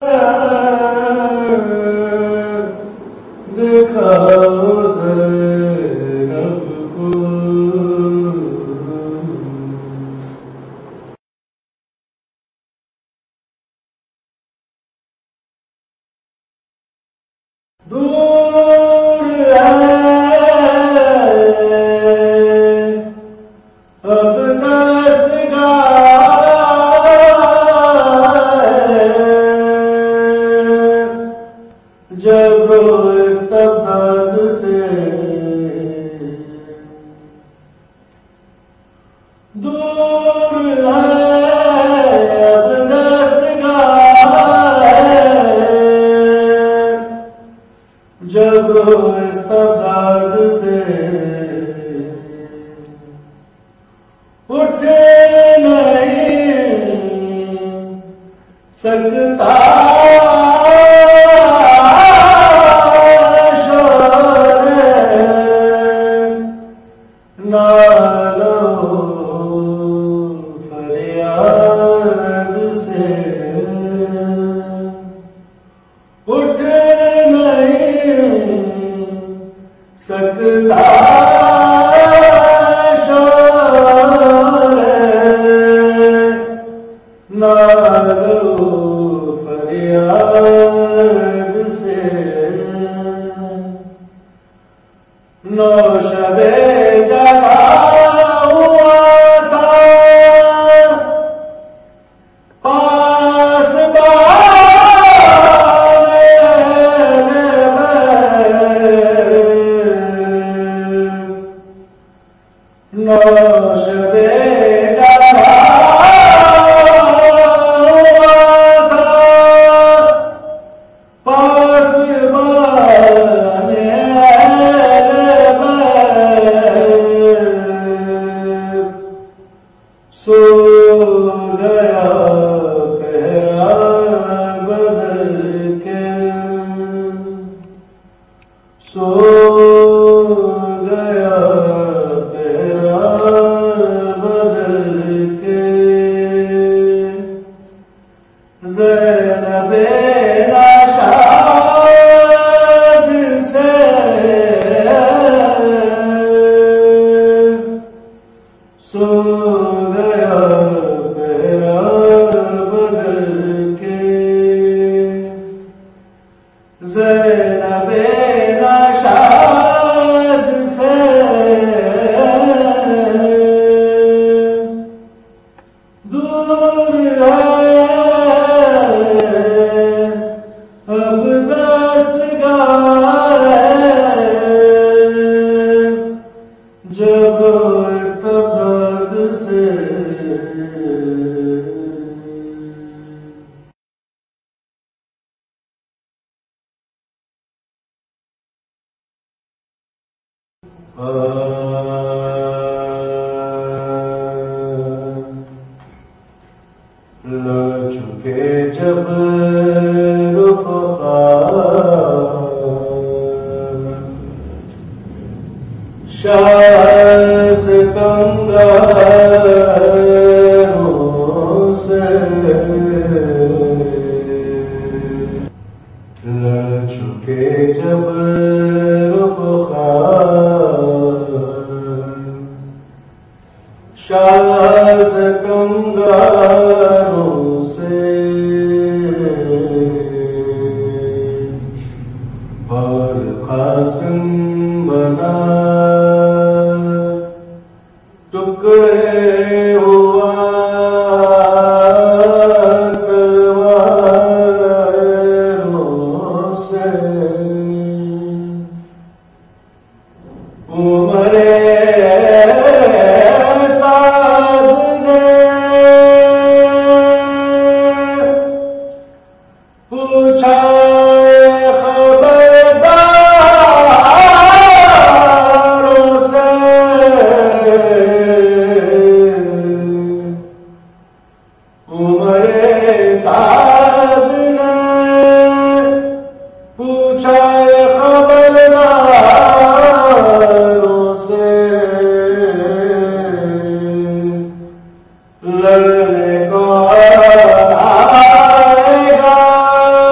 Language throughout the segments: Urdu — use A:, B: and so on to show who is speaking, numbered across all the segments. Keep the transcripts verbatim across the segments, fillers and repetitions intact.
A: لڑنے کو آئے گا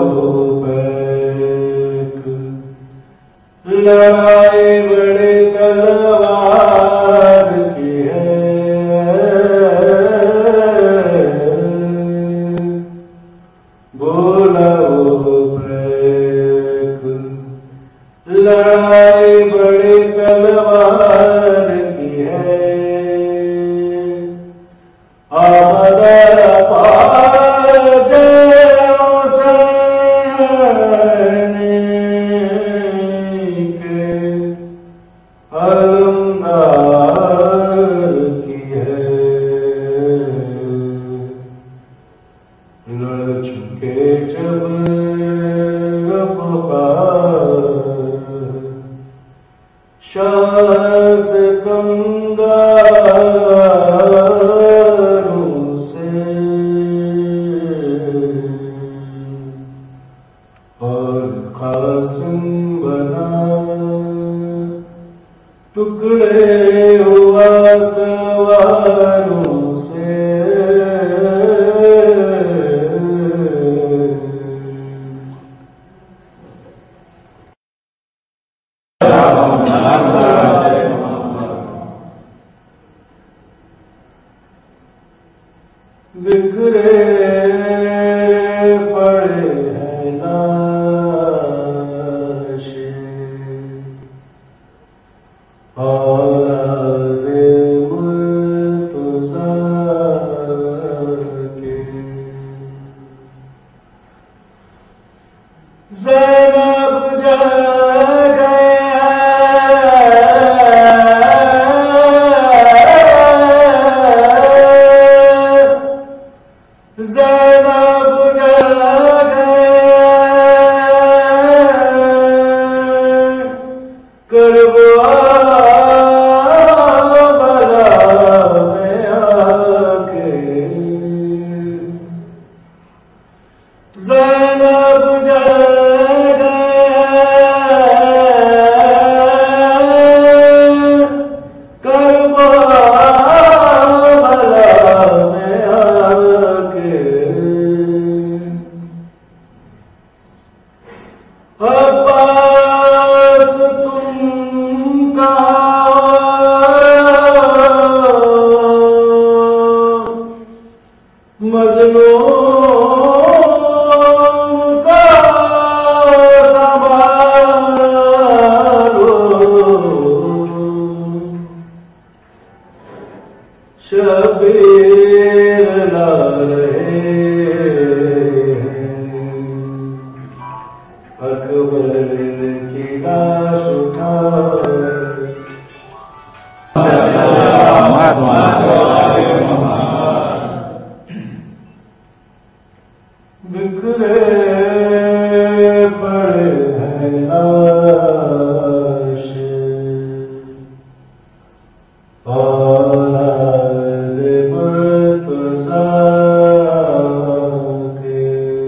A: پیک لڑائی بڑی تلوار کی ہے، بولا وہ پیک لڑائی بڑی تلوار کی ہے، آمد پاج حسین کے علمدار کی ہے، لڑ چکے جب شاہ ستمگاروں سے اور قاسم بنا ٹکڑے ہوا تلواروں سے، بکھرے پڑے ہیں لاشیں اولاد مرتضیٰ کے، زینب جل زینب جل گئے کربلا میں آ کے، زینب جل گئے کربلا میں آ کے، عباس تم کہاں مظلوم کا سنبھالو، شبیر لا رہے اکبر کی لاش اٹھا، بکھرے پڑے ہیں لاشیں اولاد مرتضیٰ کے،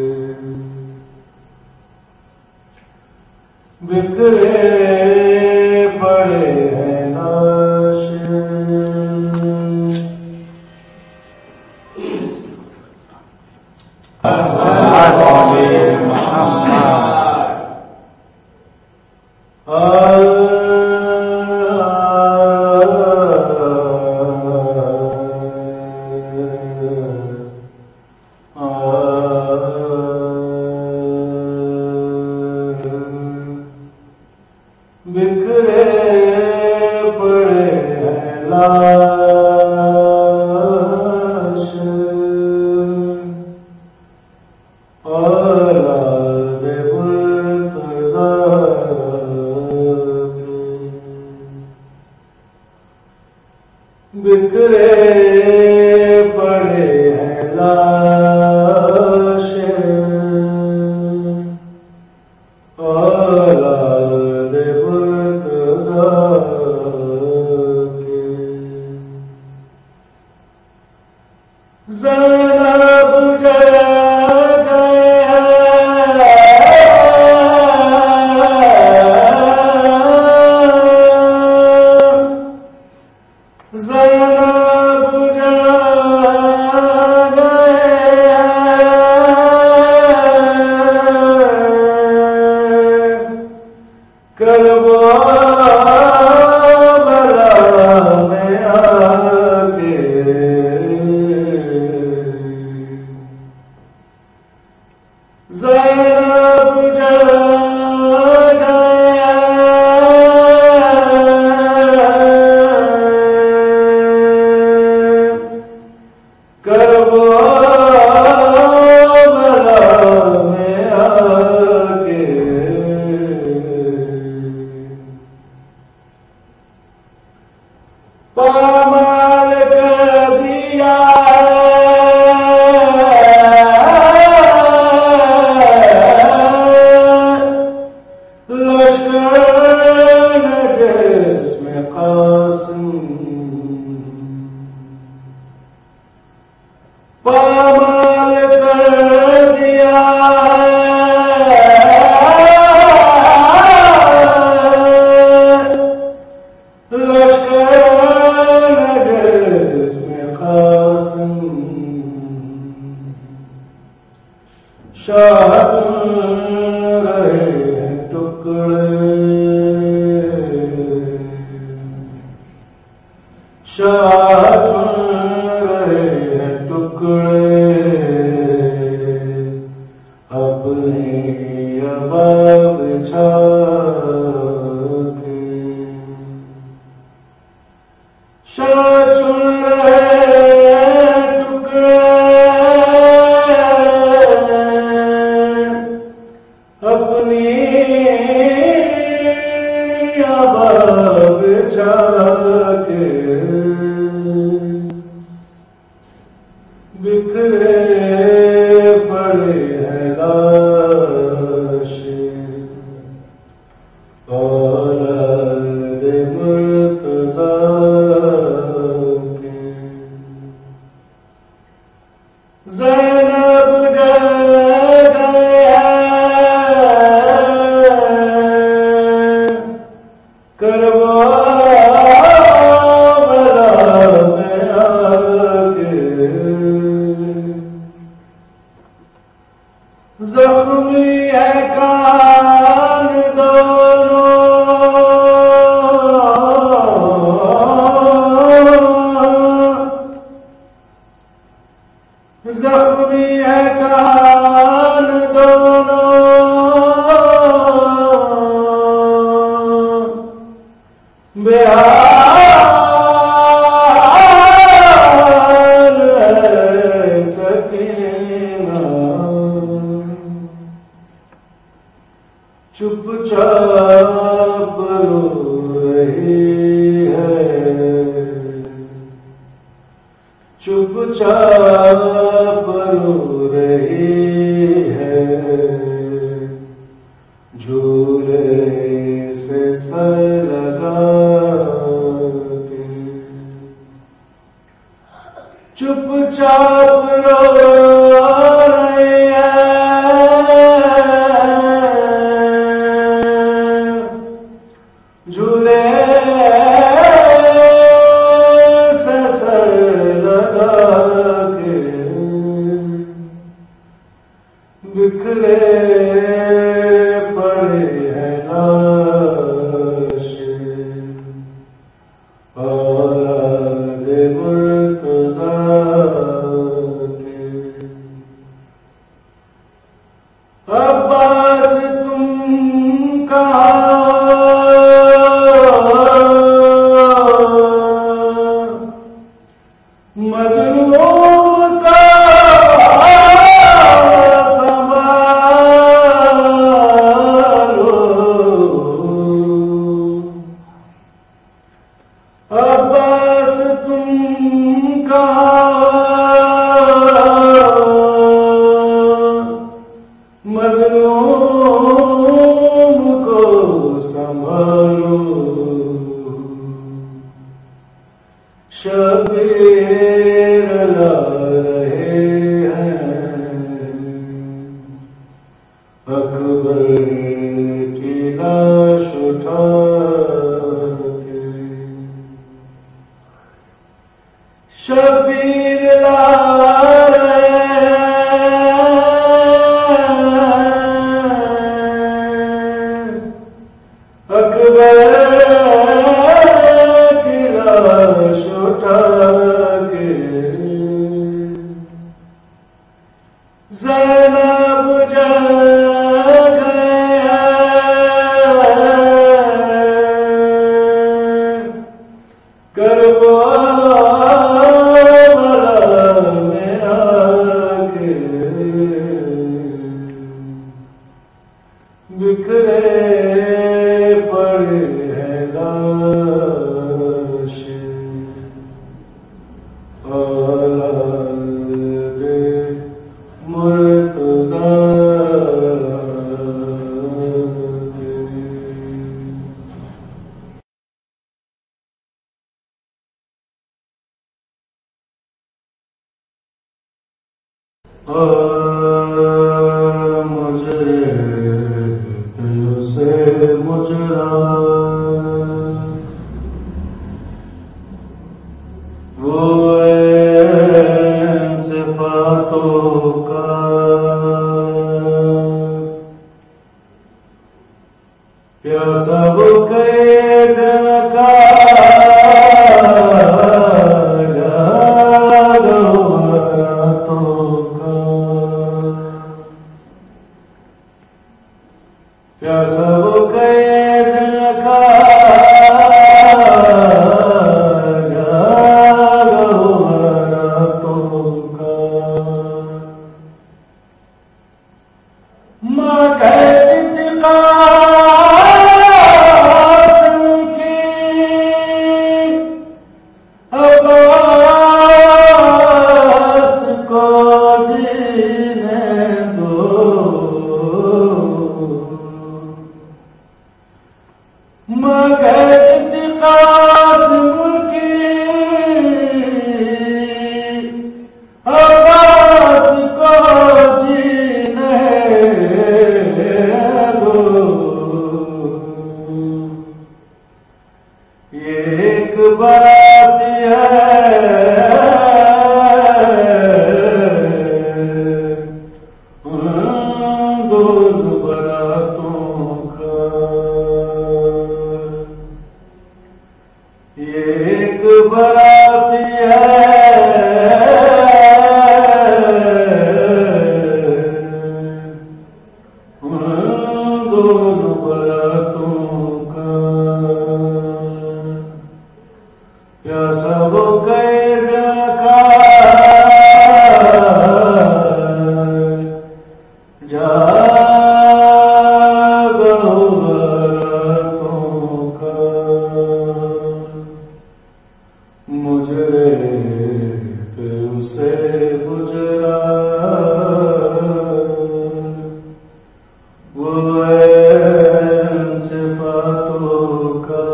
A: بکھرے پڑے ہیں لاشیں بکھرے پڑے ہیں لاشیں اولاد مرتضیٰ کے، بکھرے پڑے ہیں لاشیں اولاد مرتضیٰ کے، زینب جل گئے زینب جل گئے بکھرے پڑے ہیں لاش اولاد مرتضیٰ اور مجھے سے مجرا وہ صفاتوں کا پیاسا وہ قید کا پیاسا وہ قید کا راتوں کا ماں قید قاسم کی عباس کو جینے دو مگر قاسم کی عباس کو جینے دو یہ ایک بات ہے دونوں براتوں کا ایک برات ہے دونوں براتوں کا پیاسا وہ قید کا جاگو براتوں کا مجرے پہ اسے گزرا وہ صفاتوں کا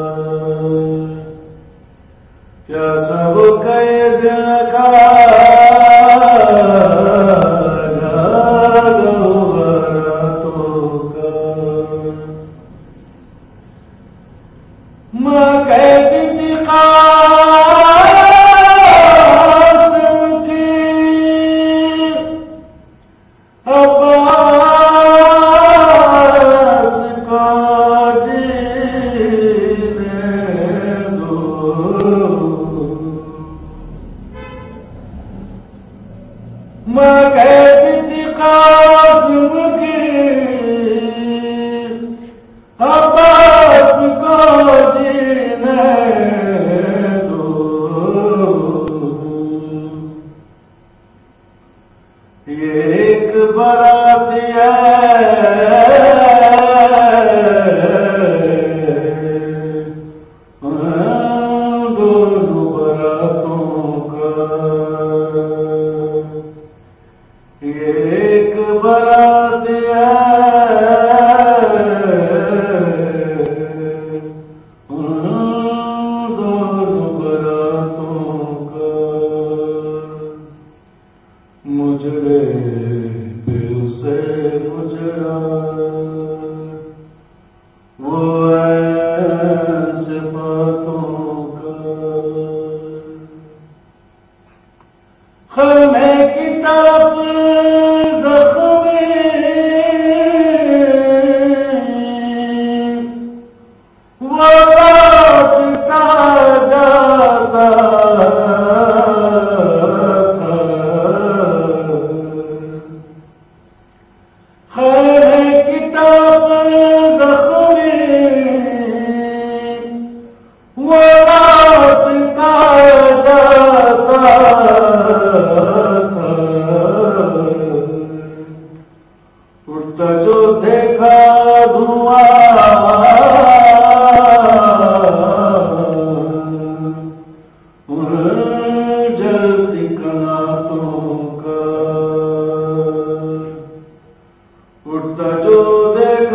A: پیاسا وہ قید کا جاگو براتوں کا ماں قید قاسم کی عباس کو جینے دو ماں قید قاسم کی عباس کو جینے دو یہ ایک برات ہے دونوں براتوں کا یہ ایک برات ہے دونوں براتوں کا مجرے پہ اسے گزرا وہ صفاتوں کا خیمے کی طرف زخمی وہ لوٹتا جاتا تھا خیمے کی طرف زخمی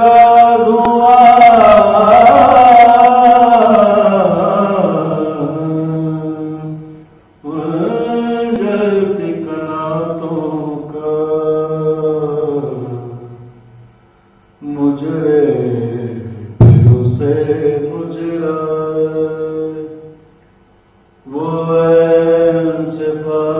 A: کا دھواں جلتی کناتوں کا مجرے دلوں سے مجرا وہ عین صفات